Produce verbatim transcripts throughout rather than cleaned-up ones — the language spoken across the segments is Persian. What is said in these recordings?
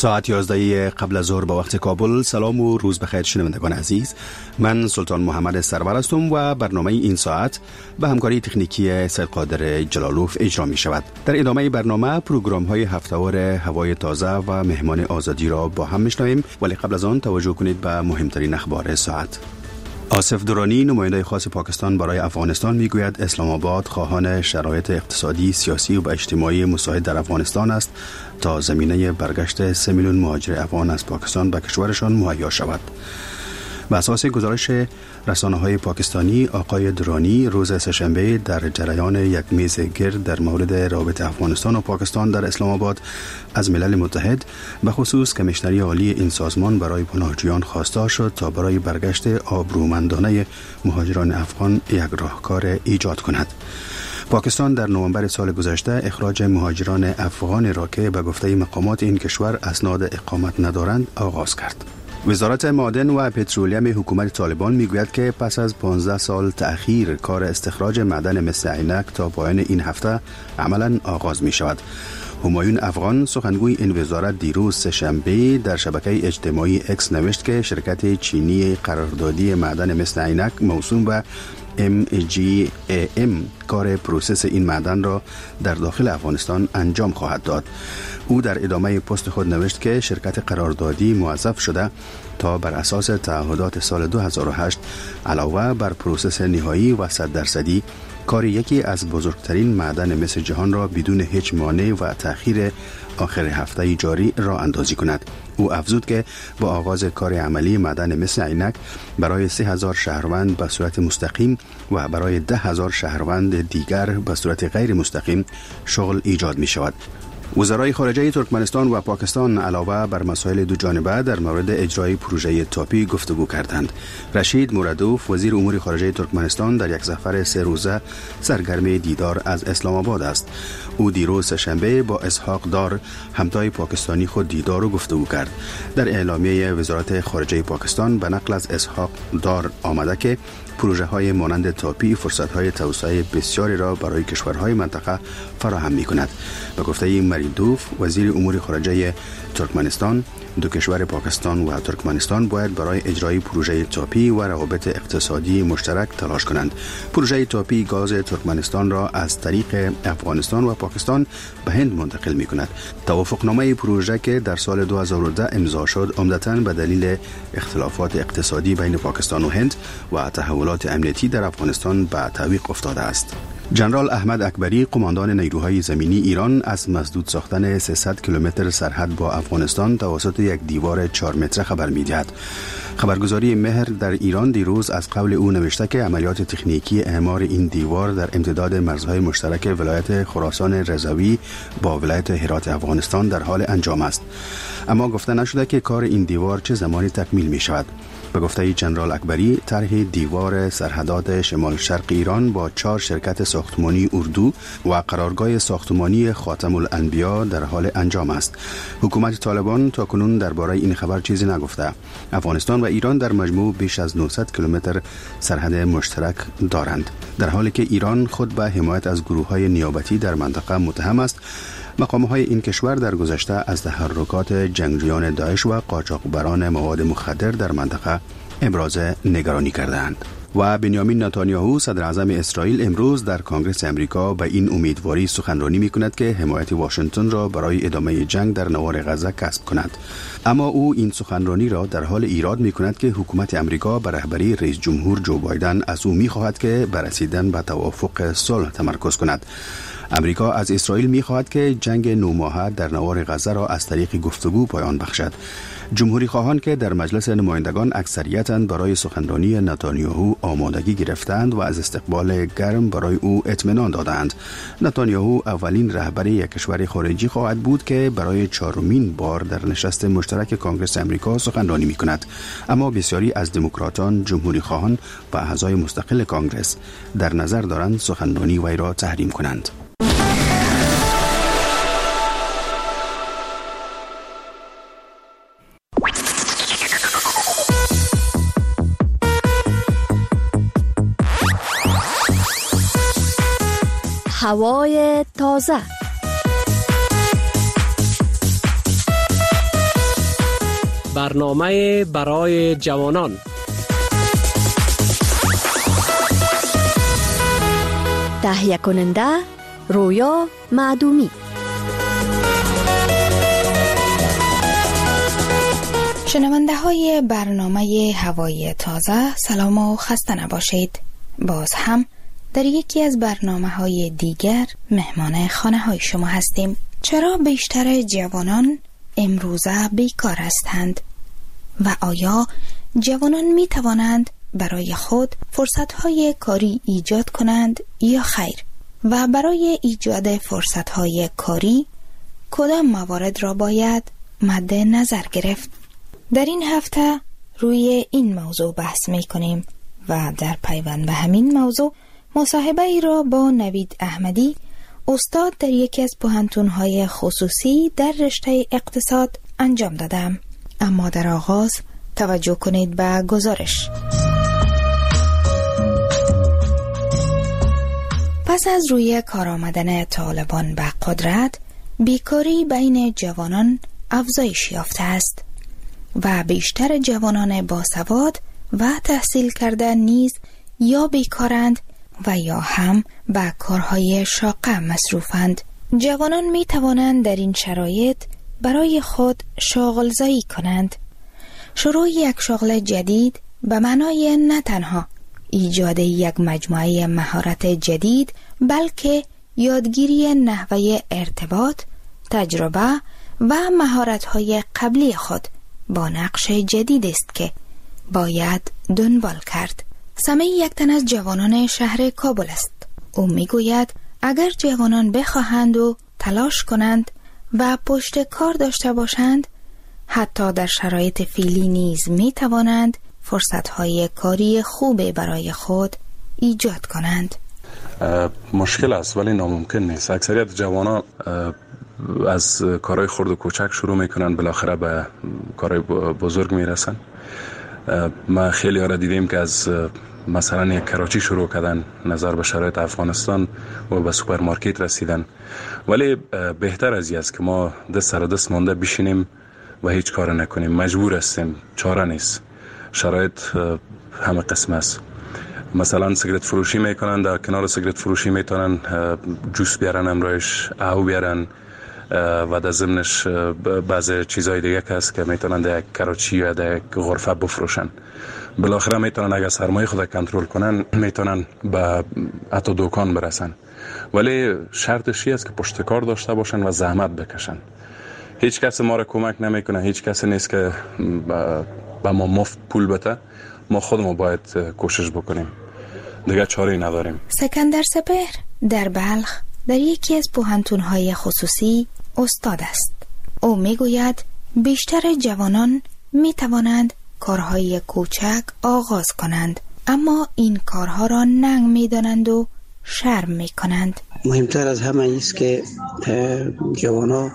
ساعت یازده قبل از ظهر به وقت کابل. سلام و روز بخیر شنوندگان عزیز. من سلطان محمد سرور هستم و برنامه این ساعت به همکاری تکنیکی سید قادر جلالوف اجرا می شود. در ادامه برنامه پروگرام های هفته‌وار هوای تازه و مهمان آزادی را با هم میشنویم، ولی قبل از آن توجه کنید به مهمترین اخبار ساعت. آصف درانی نماینده خاص پاکستان برای افغانستان میگوید اسلام آباد خواهان شرایط اقتصادی، سیاسی و اجتماعی مساعد در افغانستان است تا زمینه برگشت سه میلیون مهاجر افغان از پاکستان به کشورشان مهیا شود. بر اساس گزارش رسانه‌های پاکستانی، آقای درانی روز سه‌شنبه در جریان یک میز گرد در مورد روابط افغانستان و پاکستان در اسلام آباد از ملل متحد به خصوص کمیشنری عالی این سازمان برای پناهجویان خواستار شد تا برای برگشت آبرومندانه مهاجران افغان یک راهکار ایجاد کند. پاکستان در نوامبر سال گذشته اخراج مهاجران افغان را که به گفته مقامات این کشور اسناد اقامت ندارند آغاز کرد. وزارت معدن و پترولیم حکومت طالبان میگوید که پس از پانزده سال تأخیر کار استخراج معدن مس عینک تا پایان این هفته عملاً آغاز می شود. همایون افغان سخنگوی این وزارت دیروز سه‌شنبه در شبکه اجتماعی اکس نوشت که شرکت چینی قراردادی معدن مس عینک موسوم به ام جی ای ام کار پروسس این معدن را در داخل افغانستان انجام خواهد داد. او در ادامه پست خود نوشت که شرکت قراردادی موظف شده تا بر اساس تعهدات سال دو هزار و هشت علاوه بر پروسس نهایی و صد درصدی کار یکی از بزرگترین معدن مس جهان را بدون هیچ مانع و تأخیر آخر هفته جاری راه اندازی کند. او افزود که با آغاز کار عملی معدن مس عینک برای سه هزار شهروند به صورت مستقیم و برای ده هزار شهروند دیگر به صورت غیر مستقیم شغل ایجاد می شود. وزرای خارجه ترکمنستان و پاکستان علاوه بر مسائل دو جانبه در مورد اجرای پروژه تاپی گفتگو کردند. رشید مرادوف وزیر امور خارجه ترکمنستان در یک سفر سه روزه سرگرم دیدار از اسلام آباد است. او دیروز شنبه با اسحاق دار همتای پاکستانی خود دیدار و گفتگو کرد. در اعلامیه وزارت خارجه پاکستان به نقل از اسحاق دار آمده که پروژه های مانند تاپی فرصت های توسعه بسیاری را برای کشورهای منطقه فراهم می کند. به گفته مرادوف وزیر امور خارجه ترکمنستان، دو کشور پاکستان و ترکمنستان باید برای اجرای پروژه تاپی و روابط اقتصادی مشترک تلاش کنند. پروژه تاپی گاز ترکمنستان را از طریق افغانستان و پاکستان به هند منتقل می کند. توافقنامه پروژه که در سال دو هزار و ده امضا شد عمدتاً به دلیل اختلافات اقتصادی بین پاکستان و هند و تحولات امنیتی در افغانستان به تعویق افتاده است. جنرال احمد اکبری قماندان نیروهای زمینی ایران از مسدود ساختن سیصد کیلومتر سرحد با افغانستان توسط یک دیوار چهار متره خبر می‌دهد. خبرگزاری مهر در ایران دیروز از قول او نوشته که عملیات تکنیکی اعمار این دیوار در امتداد مرزهای مشترک ولایت خراسان رضوی با ولایت هرات افغانستان در حال انجام است. اما گفته نشده که کار این دیوار چه زمانی تکمیل می شود. به گفته جنرال اکبری طرح دیوار سرحدات شمال شرق ایران با چهار شرکت ساختمانی اردو و قرارگاه ساختمانی خاتم الانبیا در حال انجام است. حکومت طالبان تاکنون درباره این خبر چیزی نگفته. افغانستان و ایران در مجموع بیش از نهصد کیلومتر سرحد مشترک دارند، در حالی که ایران خود به حمایت از گروه‌های نیابتی در منطقه متهم است. مقام‌های این کشور در گذشته از تحرکات جنگجویان داعش و قاچاقبران مواد مخدر در منطقه ابراز نگرانی کردند. و بنیامین نتانیاهو صدر اعظم اسرائیل امروز در کنگره امریکا به این امیدواری سخنرانی می‌کند که حمایت واشنگتن را برای ادامه جنگ در نوار غزه کسب کند. اما او این سخنرانی را در حال ایراد می‌کند که حکومت امریکا به رهبری رئیس جمهور جو بایدن از او می‌خواهد که بر رسیدن به توافق صلح تمرکز کند. امریکا از اسرائیل می‌خواهد که جنگ نه ماهه در نوار غزه را از طریق گفتگو پایان بخشد. جمهوری خواهان که در مجلس نمایندگان اکثریتاً برای سخنرانی نتانیاهو آمادگی گرفتند و از استقبال گرم برای او اطمینان دادند. نتانیاهو اولین رهبر یک کشور خارجی خواهد بود که برای چهارمین بار در نشست مشترک کنگره امریکا سخنرانی می‌کند. اما بسیاری از دموکراتان، جمهوری خواهان و اعضای مستقل کنگره در نظر دارند سخنرانی وی را تحریم کنند. هوای تازه. برنامه برای جوانان. تهیه کننده رویا معدومی. شنونده های برنامه هوای تازه، سلام و خسته نباشید. باز هم در یکی از برنامه های دیگر مهمان خانه های شما هستیم. چرا بیشتر جوانان امروزه بیکار هستند و آیا جوانان می توانند برای خود فرصت های کاری ایجاد کنند یا خیر؟ و برای ایجاد فرصت های کاری کدام موارد را باید مد نظر گرفت؟ در این هفته روی این موضوع بحث می کنیم و در پیوند به همین موضوع مصاحبه ای را با نوید احمدی، استاد در یکی از پوهنتون‌های خصوصی در رشته اقتصاد انجام دادم. اما در آغاز توجه کنید به گزارش. پس از روی کار آمدن طالبان به قدرت، بیکاری بین جوانان افزایش یافته است و بیشتر جوانان باسواد و تحصیل کرده نیز یا بیکارند و یا هم به کارهای شاقه مصروفند. جوانان می توانند در این شرایط برای خود شاغل‌زایی کنند. شروع یک شغل جدید به معنای نه تنها ایجاد یک مجموعه مهارت جدید، بلکه یادگیری نحوه ارتباط، تجربه و مهارت‌های قبلی خود با نقش جدید است که باید دنبال کرد. سمی یک تن از جوانان شهر کابل است. او میگوید اگر جوانان بخواهند و تلاش کنند و پشت کار داشته باشند، حتی در شرایط فعلی نیز می توانند فرصت‌های کاری خوب برای خود ایجاد کنند. مشکل است ولی ناممکن نیست. اکثریت جوانان از کارهای خرد و کوچک شروع میکنن، بالاخره به کارهای بزرگ میرسن. ما خیلی ها را دیدیم که از مثلا یک کراچی شروع کردن، نظر به شرایط افغانستان و به سوپرمارکت رسیدن. ولی بهتر از این است که ما دست سر دست مانده بشینیم و هیچ کار نکنیم. مجبور هستیم، چاره نیست. شرایط همه قسم است. مثلا سیگرت فروشی میکنن، در کنار سیگرت فروشی میتونن جوس بیارن، امرایش او بیارن و در ضمنش بعض چیزهای دیگه که هست که میتونن در یک کراچی یا در یک غرفه بفروشن. بالاخره میتونن اگر سرمایه خود کنترل کنن میتونن به حتی دکان برسن. ولی شرطش است که پشت کار داشته باشن و زحمت بکشن. هیچ کس ما را کمک نمیکنه، هیچ کس نیست که به ما مفت پول بده. ما خودمون باید کوشش بکنیم، دیگه چاره‌ای نداریم. سکندر سپهر در بلخ در یکی از پوهنتون‌های خصوصی استاد است. او میگوید بیشتر جوانان میتوانند کارهای کوچک آغاز کنند، اما این کارها را ننگ میدانند و شرم میکنند. مهمتر از همه ایست که جوانا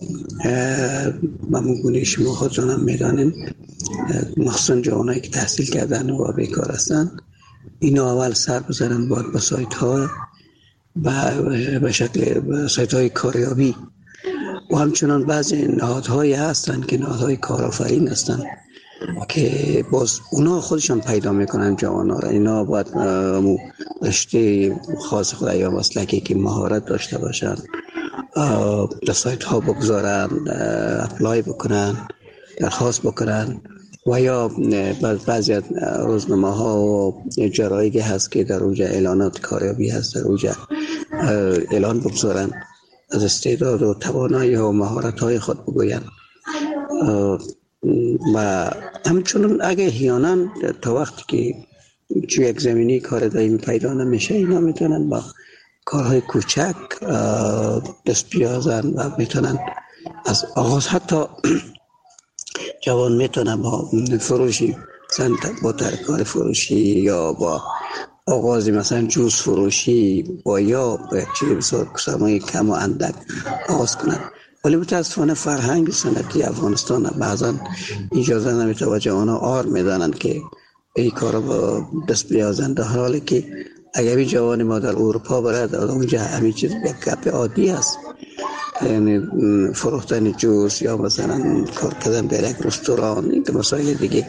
ممگونه شما خودتون هم میدانیم، مخصوصا جوانایی که تحصیل کردن و بیکار هستند، اینا اول سر بزنن باید به سایت ها به شکل سایت های کاریابی و همچنان بعضی نهادهایی هستن که نهادهای کارآفرین هستن که باز اونا خودشان پیدا میکنن جوانا را. اینا باید رشته خاص خود یا مسلکی که مهارت داشته باشن در سایت ها بگذارن، اپلای بکنن، درخواست بکنن و یا بعضی از روزنامه ها و جرایدی هست که در اونجا اعلانات کاریابی هست، در اونجا اعلان بگذارن، از استعداد و توانایی و مهارت های خود بگوین. و همچنان اگه احیانا تا وقتی که چون یک زمینی کار دائمی پیدا نمیشه، اینا میتونن با کارهای کوچک دست بیازن و میتونن از آغاز، حتی جوان میتونن با فروشی مثلا با ترکار فروشی یا با آغاز مثلا جوس فروشی با یا به چیزی بسیار سرمایه کم و اندک آغاز کنن. ولی متاسفانه فرهنگ سنتی افغانستان بعضا اجازه نمیده و جوانا آر میدانند که این کارا با دست بیازند، در حالی که اگر این جوان ما در اروپا برد اونجا همین چیز یک گپ عادی است. یعنی فروختن جوس یا مثلا کار کردن در یک رستوران، این که مسائل دیگه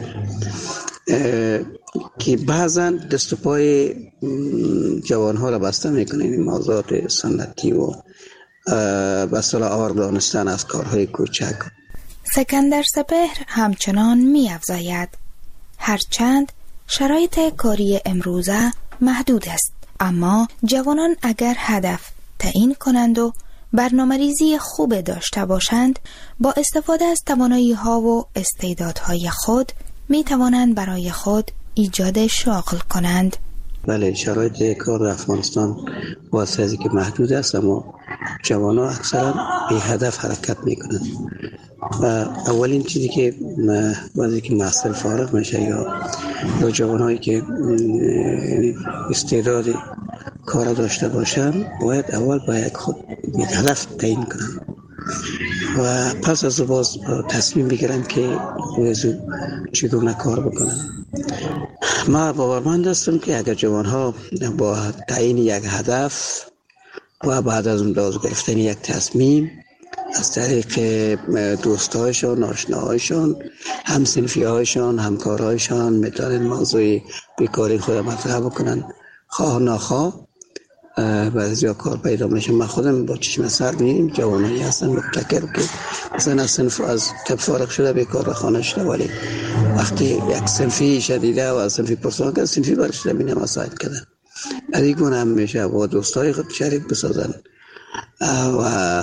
که بعضا دست و پای جوان ها را بسته میکنه. این موضوعات سنتی و به اصطلاح آور دانستن از کارهای کوچک. سکندر سپهر همچنان می افزاید هرچند شرایط کاری امروزه محدود است، اما جوانان اگر هدف تعیین کنند و برنامه‌ریزی خوب داشته باشند، با استفاده از توانایی ها و استعدادهای خود می توانند برای خود ایجاد شغل کنند. بله، شرایط کار در افغانستان واسه از که محدود است، اما جوانان اکثرا به هدف حرکت میکنند و اولین چیزی که وقتی که محصل فارغ میشه یا یا جوانایی که استعداد کار داشته باشن، باید اول باید خود به هدف تعیین کنند و پس از باز تصمیم بگیرن که ویزو چگونه کار بکنن. ما باورمند هستم که اگر جوان ها با تعیین یک هدف و بعد از اون باز گرفتن یک تصمیم از طریق دوستایشان، آشناهایشان، همسنفی هایشان، همکارهایشان میتونن موضوع بیکاری خود مطرح بکنن، خواه ناخواه بعضی کار پیدا میشه. من خودم با چشم سر می‌بینم جوانایی هستن مبتکر که مثلا از صنف از طب فارغ شده بیکار خانه شده، ولی وقتی یک صنفی شدیده و از صنفی پرسان که صنفی برش بینه مساعد کردن از این گونه هم میشه با دوستای خود شریک بسازن و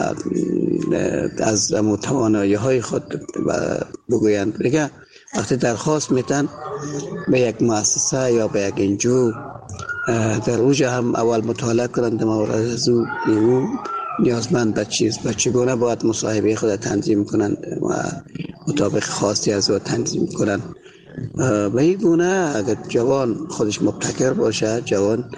از توانایی های خود بگویند. دیگه وقتی درخواست میتن به یک مؤسسه یا به یک انجو در اوجه هم اول مطالعه کنند مورد از او نیازمند به چیز به چگونه باید مصاحبه خود تنظیم کنند و مطابق خواستی از او تنظیم کنند. به این گونه اگر جوان خودش مبتکر باشه، جوان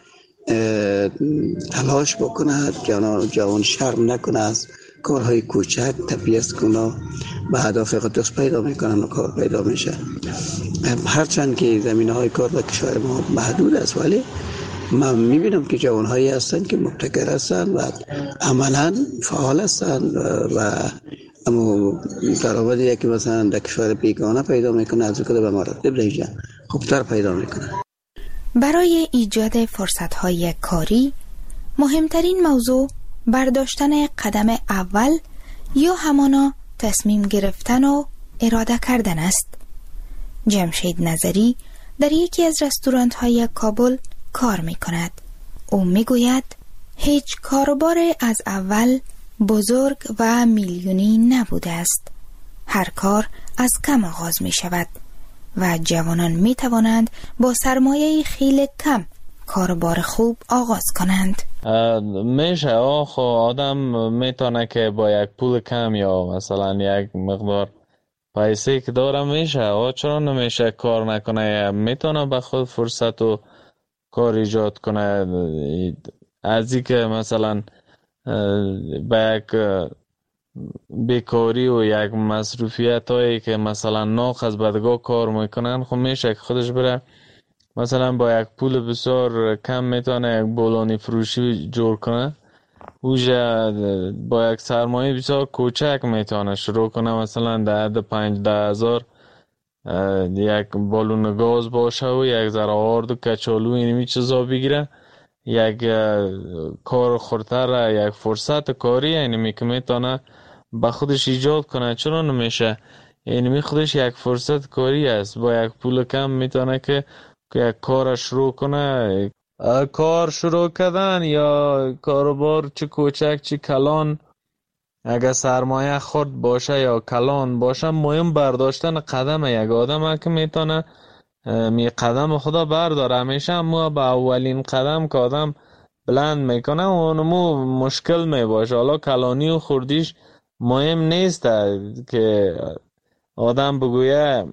تلاش بکنه، جوان جوان شرم نکنه از کارهای کوچک، تبعیض کنه، به هدف خود دست پیدا میکنن و کار پیدا میشه. هرچند که زمینه های کار در کشور ما محدود است، ولی من میبینم که جوان هایی هستن که مبتکر هستن و عملا فعال هستن و اما درآمدی یکی مثلا در کشور بیگانه پیدا میکنه از کده به مراتب دیگه خوبتر پیدا میکنه. برای ایجاد فرصت های کاری مهمترین موضوع برداشتن قدم اول یا همانا تصمیم گرفتن و اراده کردن است. جمشید نظری در یکی از رستوران های کابل کار می کند. او می گوید هیچ کاروبار از اول بزرگ و میلیونی نبوده است. هر کار از کم آغاز می شود و جوانان می توانند با سرمایه خیلی کم کاروبار خوب آغاز کنند. میشه آخو آدم میتونه که با یک پول کم یا مثلا یک مقدار پیسه که داره میشه آه چرا نمیشه کار نکنه، میتونه به خود فرصت و کار ایجاد کنه. از این که مثلا به یک بیکاری و یک مصروفیت هایی که مثلا ناخ از بدگاه کار میکنن، خب میشه که خودش بره مثلا با یک پول بسیار کم میتونه یک بولانی فروشی جور کنه، اوجه با یک سرمایه بسیار کوچک میتونه شروع کنه، مثلا در حد پنج ده هزار یک بالون گاز باشه و یک ذره آرد و کچالو اینمی چیزا بگیره، یک کار خورتر، یک فرصت کاری اینمی که میتونه با خودش ایجاد کنه. چرا نمیشه؟ اینمی خودش یک فرصت کاری است، با یک پول کم میتونه که یک کار شروع کنه. کار شروع کردن یا کاروبار چه کوچک چه کلان، اگر سرمایه خرد باشه یا کلان باشه، مهم برداشتن قدم یک آدم که میتونه می قدم خدا برداره. همیشه اما با اولین قدم که آدم بلند میکنه اونمو مشکل میباشه. حالا کلانی و خردیش مهم نیست که آدم بگویه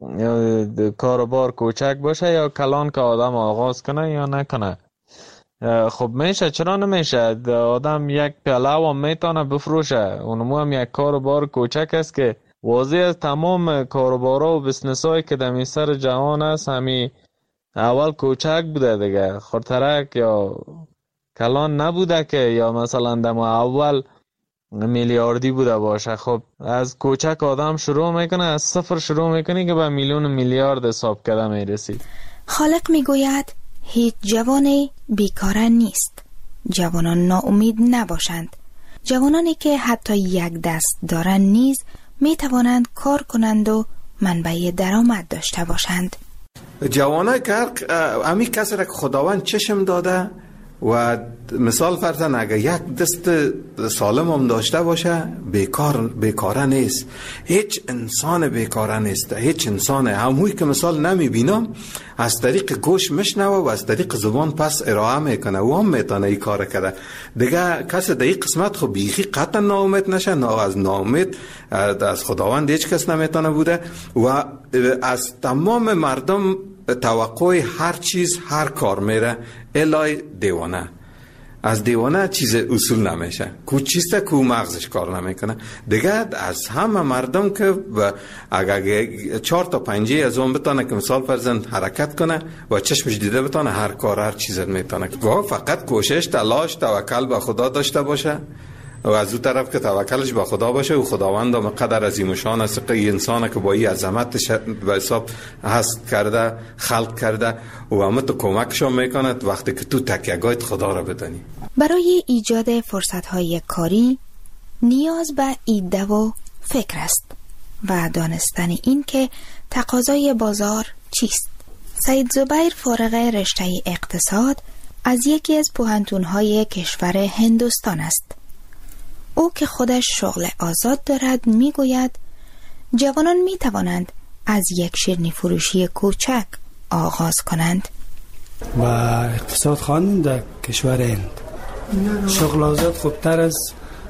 کاروبار کوچک باشه یا کلان که آدم آغاز کنه یا نکنه. خب میشه، چرا نمیشه؟ آدم یک پیاله و میتونه بفروشه، اونمو هم یک کاروبار کوچک است که واضح از تمام کاروبارا و بسنس هایی که در سر جهان است همی اول کوچک بوده دیگه، خورترک یا کلان نبوده که، یا مثلا در اول میلیاردی بوده باشه. خب از کوچک آدم شروع میکنه، از صفر شروع میکنه که به میلیون میلیارد حساب کرده میرسید. خالق میگوید هیچ جوانی بیکار نیست. جوانان ناامید نباشند. جوانانی که حتی یک دست دارند نیز می توانند کار کنند و منبع درآمد داشته باشند. جوانای که امی کسی را که خداوند چشم داده و مثال فرضاً اگر یک دست سالم هم داشته باشه بیکار بیکاره نیست. هیچ انسان بیکاره نیست. هیچ انسان هموی که مثال نمی بینم از طریق گوش میشنوه و از طریق زبان پس ارائه میکنه و هم میتونه این کار کرده. دیگه کسی در این قسمت خب بیخی قطعا ناامید نشه. نه از ناامید از خداوند هیچ کس نمیتونه بوده و از تمام مردم توقع هر چیز هر کار میره الای دیوانه. از دیوانه چیز اصول نمیشه. کو چیسته کو مغزش کار نمیکنه. دیگه از همه مردم که اگر چهار تا پنجه از اون بتانه که مثال فرزند حرکت کنه و چشمش دیده بتانه هر کار هر چیز میتونه. گاه فقط کوشش تلاش توکل به خدا داشته باشه و از اون طرف که توکلش به خدا باشه و خداوند هم قدر عظیم شان است که انسان که با این عظمتش به حساب هست کرده خلق کرده و همه تو کمکشون میکنه وقتی که تو تکیه‌گاهت خدا را بدانی. برای ایجاد فرصت‌های کاری نیاز به ایده و فکر است و دانستن این که تقاضای بازار چیست. سید زبیر فارغ رشته اقتصاد از یکی از پوهنتون‌های کشور هندوستان است. او که خودش شغل آزاد دارد میگوید جوانان می توانند از یک شیرینی فروشی کوچک آغاز کنند. و اقتصاد خواندن در کشور هند شغل آزاد خوبتر از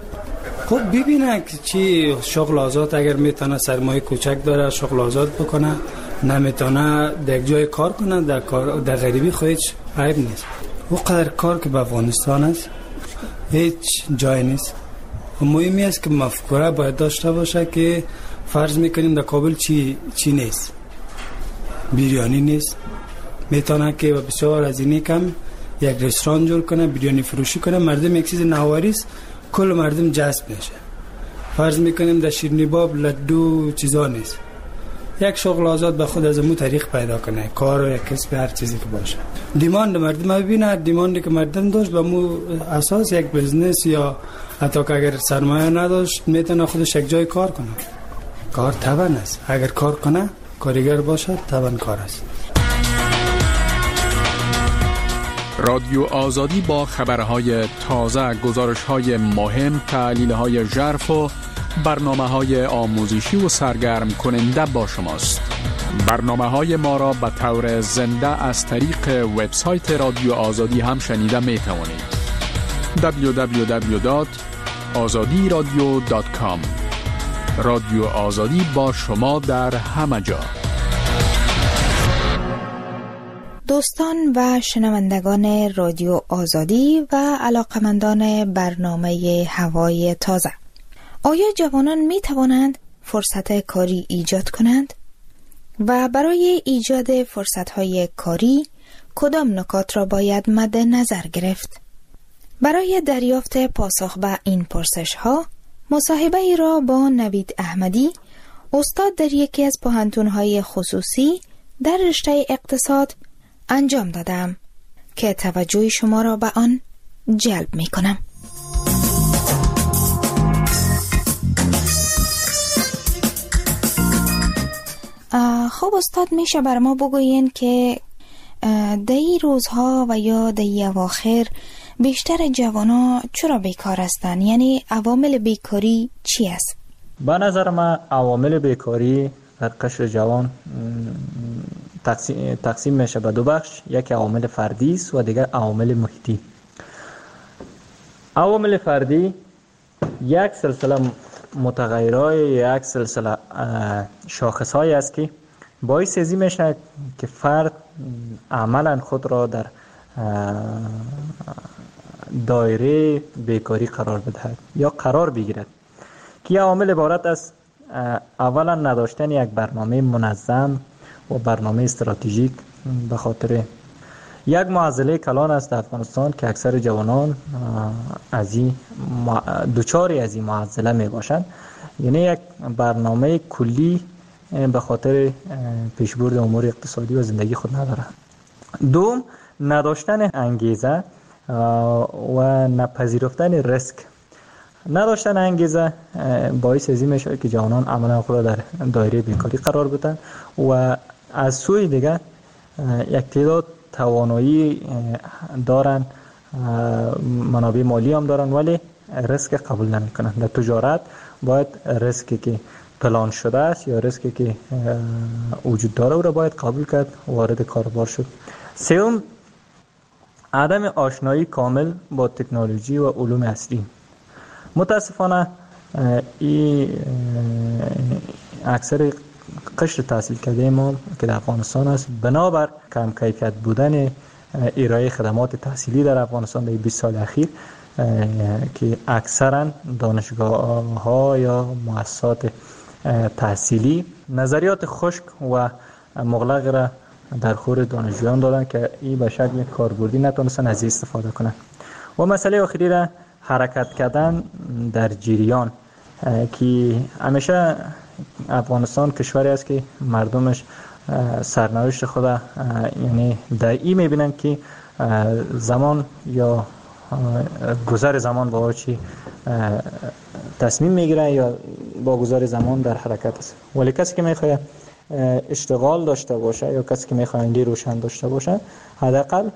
خب ببینه که چی شغل آزاد اگر میتونه سرمایه کوچک داره شغل آزاد بکنه، نمیتونه در جای کار کنه در کار در غریبی خودش عیب نیست. او قدر کار که به افغانستان است هیچ جای نیست. مهمی است که مفکوره باید داشته باشه که فرض میکنیم در کابل چی چی نیست، بیریانی نیست، میتونه که بسیار از اینی کم یک رستوران جور کنه، بیریانی فروشی کنه، مردم یک چیز نواری است کل مردم جذب میشه. فرض میکنیم در شیرینی باب لدو چیزا نیست، یک شغل آزاد به خود از مو طریق پیدا کنه، کار و یک کسب هر چیزی که باشه. دیماند مردم ببینه، دیماندی که مردم داشت به مو اساس یک بزنس یا حتی که اگر سرمایه نداشت میتونه خودش یک جای کار کنه. کار توان است، اگر کار کنه کارگر باشد توان کار است. رادیو آزادی با خبرهای تازه، گزارش‌های مهم، تحلیل‌های ژرف و برنامه‌های آموزشی و سرگرم کننده با شماست. برنامه‌های ما را به طور زنده از طریق وبسایت رادیو آزادی هم شنیده می‌توانید. دبلیو دبلیو دبلیو دات آزادی رادیو دات کام. رادیو آزادی با شما در همه جا. دوستان و شنوندگان رادیو آزادی و علاقمندان برنامه هوای تازه، آیا جوانان می توانند فرصت کاری ایجاد کنند؟ و برای ایجاد فرصت‌های کاری کدام نکات را باید مد نظر گرفت؟ برای دریافت پاسخ به این پرسش‌ها مصاحبه ای را با نوید احمدی، استاد در یکی از پوهنتون‌های خصوصی در رشته اقتصاد انجام دادم که توجه شما را به آن جلب می کنم. خب استاد، میشه بر ما بگوین که در این روزها و یا در این اواخر بیشتر جوانا چرا بیکار هستند؟ یعنی عوامل بیکاری چی است؟ به نظر من عوامل بیکاری در قشر جوان تقسیم, تقسیم میشه به دو بخش، یک عوامل فردی است و دیگر عوامل محیطی. عوامل فردی یک سلسله متغیرهای، یک سلسله شاخصهایی است که باعث ازی میشه که فرد عملا خود را در دایره بیکاری قرار بدهد یا قرار بگیرد، که عوامل عبارت از اولا نداشتن یک برنامه منظم و برنامه استراتژیک، به خاطر یک معضله کلان است در افغانستان که اکثر جوانان از این دوچاری از این معضله می باشند. یعنی یک برنامه کلی به خاطر پیشبرد امور اقتصادی و زندگی خود ندارند. دوم، نداشتن انگیزه و نپذیرفتن ریسک. نداشتن انگیزه باعث از این میشه که جوانان عملا خود در دایره بیکاری قرار بدن و از سوی دیگر یک تعداد توانایی دارن، منابع مالی هم دارن ولی ریسک قبول نمیکنن. در تجارت باید ریسکی که پلان شده است یا ریسکی که وجود داره او را باید قبول کرد، وارد کاروبار شد. سوم، عدم آشنایی کامل با تکنولوژی و علوم عصری. متاسفانه این اکثر قشر تحصیل کرده ما که در افغانستان است بنابر کم کیفیت بودن ارائه خدمات تحصیلی در افغانستان در بیست سال اخیر که اکثرا دانشگاه ها یا مؤسسات تحصیلی نظریات خشک و مغلق را در خور دانشجویان دادن که این به شکل کاربردی نتونستن از این استفاده کنن. و مسئله آخری را حرکت کردن در جریان که همیشه افغانستان کشوری است که مردمش سرنوشت خود یعنی در این میبینن که زمان یا گذر زمان با چی تصمیم میگیره یا با گذر زمان در حرکت است. ولی کسی که میخواد اشتغال داشته باشه یا کسی که میخواد ایده روشن داشته باشه حداقل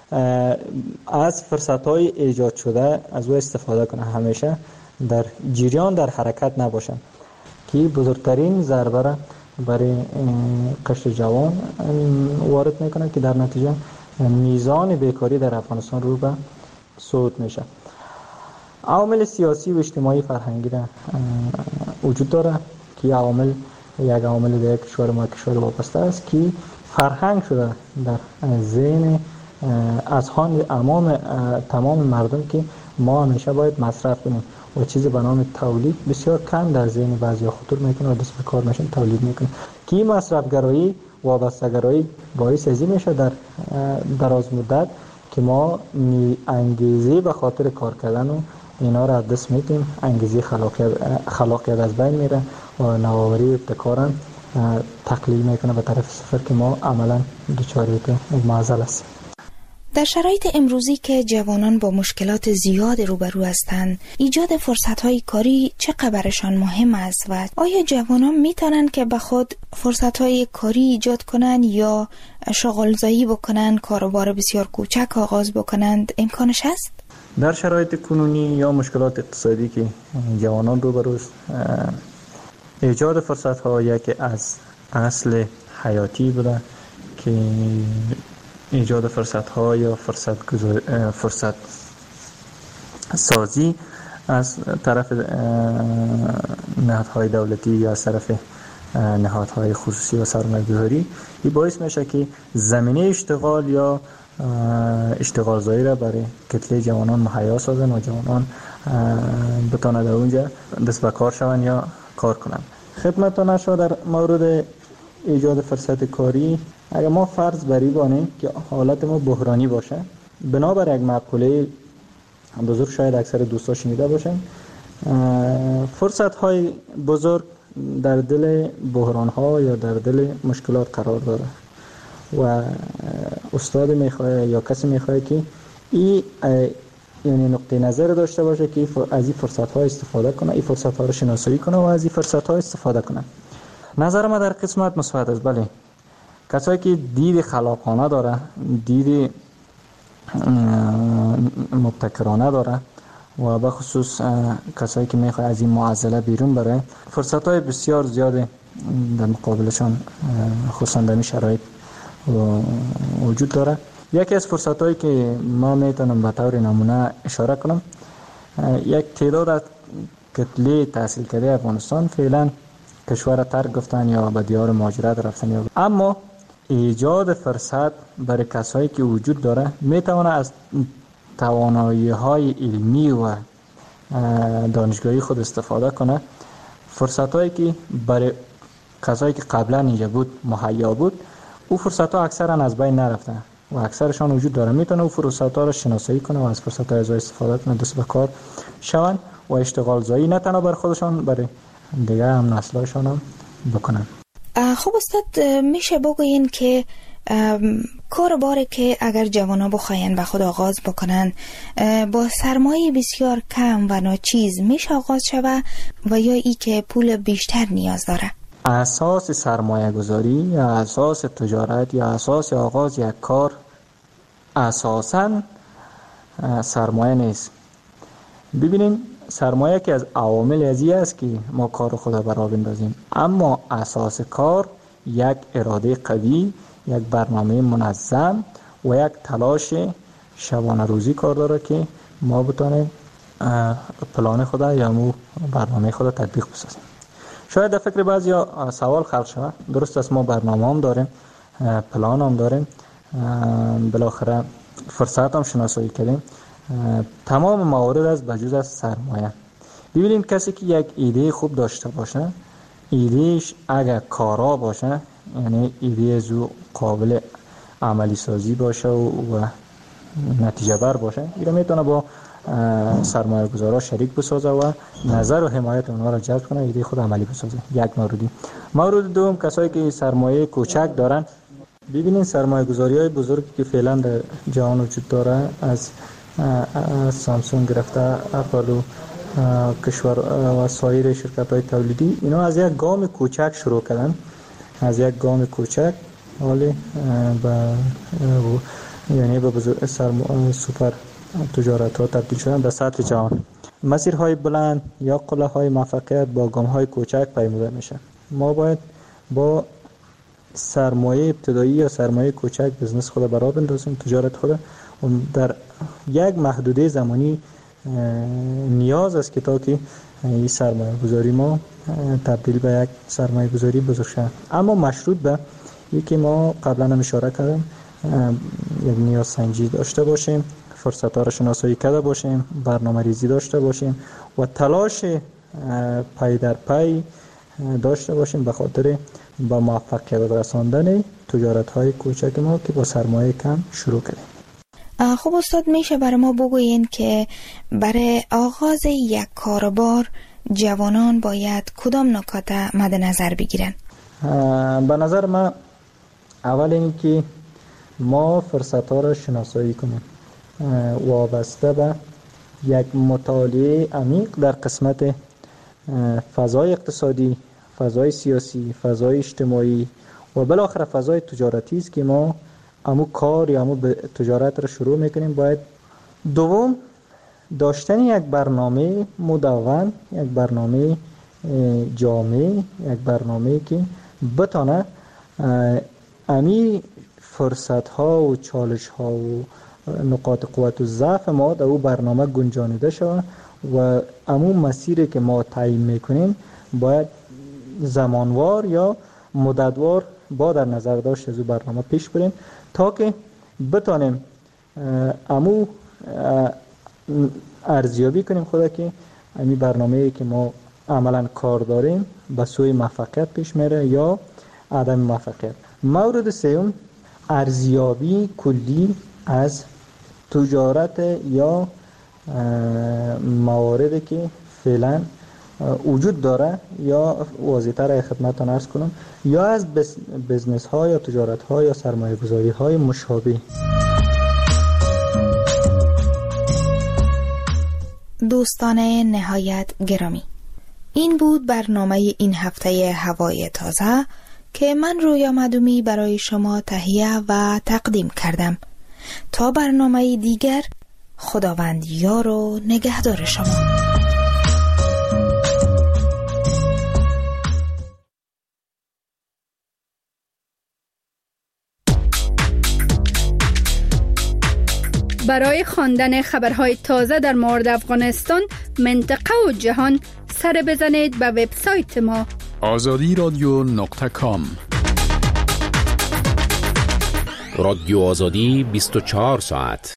از فرصت‌های ایجاد شده از او استفاده کنه، همیشه در جریان در حرکت نباشن که بزرگترین ضربه را برای قشر جوان وارد میکنه که در نتیجه میزان بیکاری در افغانستان رو به صعود میشه. عوامل سیاسی و اجتماعی فرهنگی را وجود داره که عوامل یک عامل در کشور ما کشور وابسته است که فرهنگ شده در ذهن اذهان امام تمام مردم که ما همیشه باید مصرف کنیم و چیزی به نام تولید بسیار کم در ذهن بعضیا خطور میکنه و دست به کار میشن تولید میکنه که مصرف گرایی وابسته گرایی باعث ازی میشه در دراز مدت که ما انگیزه به خاطر کار کردن و اینا را از دست میدیم، انگیزه خلاقیت خلاقیت از بین میره و نوآوری و ابتکار تقلیل میکنه به طرف صفر که ما عملا دچار معضل هستیم. در شرایط امروزی که جوانان با مشکلات زیاد روبرو هستند، ایجاد فرصت‌های کاری چقدر برشان مهم است و آیا جوانان میتونن که به خود فرصت‌های کاری ایجاد کنند یا شغل‌زایی بکنند، کاروبار بسیار کوچک آغاز بکنند؟ امکانش هست؟ در شرایط کنونی یا مشکلات اقتصادی که جوانان روبرو است، ایجاد فرصت‌ها یکی از اصل حیاتی بوده که ایجاد فرصت ها یا فرصت فرصت سازی از طرف نهادهای دولتی یا از طرف نهادهای خصوصی و سرمایه‌گذاری این باعث میشه که زمینه اشتغال یا اشتغال زایی را برای کتله جوانان مهیا سازن و جوانان بتونه در اونجا دست به کار شون یا کار کنن. خدمتتون شد در مورد ایجاد فرصت کاری. اگر ما فرض بری بانیم که حالت ما بحرانی باشه، بنابر یک مقوله بزرگ شاید اکثر دوستا شنیده باشن، فرصت های بزرگ در دل بحران ها یا در دل مشکلات قرار داره و استاد میخواه یا کسی میخواه که این یعنی نقطه نظر داشته باشه که از این فرصت ها استفاده کنه، این فرصت ها رو شناسایی کنه و از این فرصت ها استفاده کنه. نظر ما در قسمت مثبت است. بله، کسایی که دید خلاقانه داره، دید مبتکرانه داره و به خصوص کسایی که میخواد از این معضله بیرون بره، فرصت‌های بسیار زیاده در مقابلشان خصوصا در این شرایط وجود داره. یکی از فرصت‌هایی که ما میتونم به طور نمونه اشاره کنم، یک تعداد از کتله تحصیل کرده افغانستان فعلا کشور ترک گفتن یا به دیار مهاجرت رفتن یا اما ایجاد فرصت برای کسایی که وجود داره میتونه از توانایی‌های علمی و دانشگاهی خود استفاده کنه. فرصت‌هایی که برای کسایی که قبلا اینجا بود مهیا بود، او فرصت‌ها اکثرا از بین نرفتن. و اکثرشان وجود داره. میتونه او فرصت‌ها را شناسایی کنه و از فرصت‌های از استفاده کنه، دست به کار شون و اشتغال زایی نه تنها بر خودشان، برای دیگه هم نسل‌هاشان هم بکنن. خب استاد میشه بگوین که کار باره که اگر جوانا بخواین به خود آغاز بکنن با سرمایه بسیار کم و ناچیز میشه آغاز شوه و یا ای که پول بیشتر نیاز داره؟ اساس سرمایه گذاری یا اساس تجارت یا اساس آغاز یک کار اساساً سرمایه نیست. ببینین سرمایه که از عوامل ازی است که ما کار خود را راه بندازیم، اما اساس کار یک اراده قوی، یک برنامه منظم و یک تلاش شبانه روزی کار داره که ما بتونیم پلان خود یا مو برنامه خود تطبیق بسازیم. شاید در فکر بعضیا سوال خلق شود، درست است ما برنامه هم داریم، پلان هم داریم، بالاخره فرصت هم شناسایی کردیم، تمام موارد از بجز از سرمایه. ببینیم کسی که یک ایده خوب داشته باشه، ایدهش اگر کارا باشه، یعنی ایده زو قابل عملی سازی باشه و, و نتیجه بر باشه، ایده میتونه با سرمایه گذارا شریک بسازه و نظر و حمایت اونها را جلب کنه، ایده خود عملی بسازه. یک موردی. مورد دوم، کسایی که سرمایه کوچک دارن، ببینین سرمایه گذاری های بزرگی که فعلا در جهان وجود داره، از سامسونگ گرفته اپل و کشور و سایر شرکت های تولیدی، اینا از یک گام کوچک شروع کردن، از یک گام کوچک حالی به یعنی به بزرگ سوپر تجارت ها تبدیل شدن در سطح جهان. مسیرهای بلند یا قله های موفقیت با گام های کوچک پیموده میشه. ما باید با سرمایه ابتدایی یا سرمایه کوچک بزنس خود برای بندازیم، تجارت خود در یک محدوده زمانی نیاز است که تا که این سرمایه گذاری ما تبدیل به یک سرمایه گذاری بزرگ شد، اما مشروط به یکی ما قبلا هم اشاره کردم، یک نیاز سنجی داشته باشیم، فرصت‌ها را شناسایی کرده باشیم، برنامه ریزی داشته باشیم و تلاش پای در پای داشته باشیم به خاطر با موفقیت رساندن تجارت‌های کوچک ما که با سرمایه کم شروع کردیم. خب استاد میشه برای ما بگوین که برای آغاز یک کاروبار جوانان باید کدام نکات مد نظر بگیرن؟ به نظر من اول این که ما فرصت‌ها را شناسایی کنیم وابسته به یک مطالعه عمیق در قسمت فضای اقتصادی، فضای سیاسی، فضای اجتماعی و بالاخره فضای تجارتی است که ما امو کار یا امو تجارت را شروع میکنیم. باید دوم داشتن یک برنامه مدون، یک برنامه جامع، یک برنامه که بتانه امی فرصت ها و چالش ها و نقاط قوت و ضعف ما در او برنامه گنجانیده شود و امو مسیری که ما تعیین میکنیم باید زمانوار یا مدتوار با در نظر داشت از او برنامه پیش بریم تا که بتانیم امو ارزیابی کنیم خدا که امی برنامه‌ای که ما عملا کار داریم به سوی موفقیت پیش میره یا عدم موفقیت. مورد سوم ارزیابی کلی از تجارت یا مواردی که فعلا وجود داره یا واضح‌تر خدمتتون عرض کنم، یا از بزنس ها یا تجارت ها یا سرمایه گذاری های مشابه. دوستان نهایت گرامی، این بود برنامه این هفته هوای تازه که من رویا مدومی برای شما تهیه و تقدیم کردم. تا برنامه دیگر، خداوند یار و نگهدار شما. برای خواندن خبرهای تازه در مورد افغانستان، منطقه و جهان سر بزنید به وبسایت ما آزادی رادیو نقطه کام. رادیو آزادی بیست و چهار ساعت.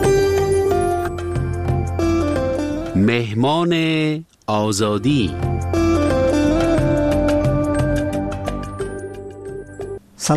مهمان آزادی.